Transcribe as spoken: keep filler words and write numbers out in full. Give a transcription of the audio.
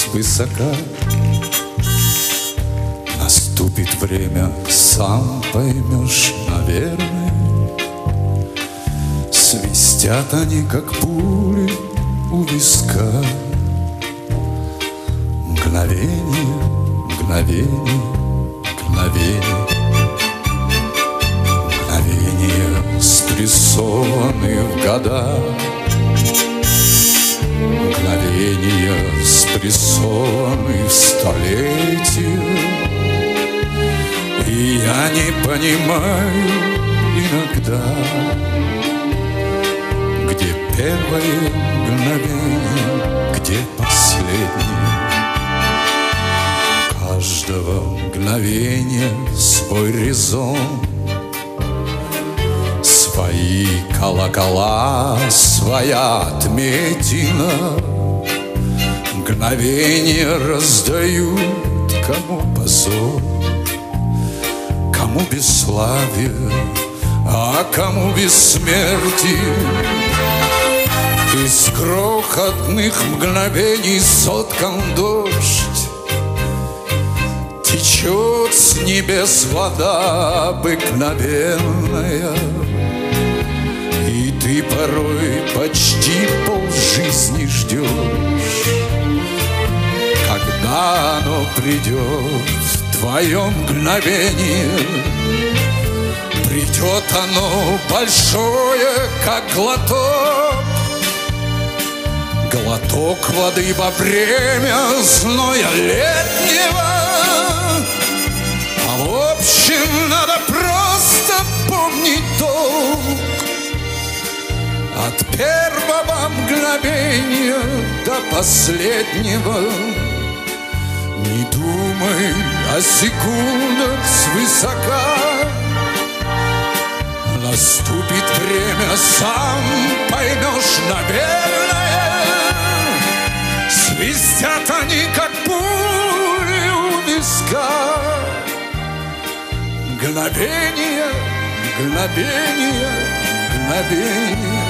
свысока. Наступит время, сам поймешь, наверное. Свистят они, как пули у виска. Мгновение, мгновение, мгновение. Мгновения спрессованы в года. Мгновения спрессованы в столетия. И я не понимаю иногда, где первое мгновение, где последнее. У каждого мгновения свой резон, свои колокола, своя отметина. Мгновения раздают, кому позор, кому бесславие, а кому бессмертие. Из крохотных мгновений соткан дождь, течет с небес вода обыкновенная. И ты порой почти полжизни ждешь, когда оно придет, твое мгновение. Придет оно большое, как глоток, глоток воды во время зноя летнего. А в общем надо просто помнить долг. От первого мгновения до последнего. Не думай о секундах свысока. Наступит время, сам поймешь, наверное. Свистят они, как пули у виска. Мгновение, мгновение, мгновение.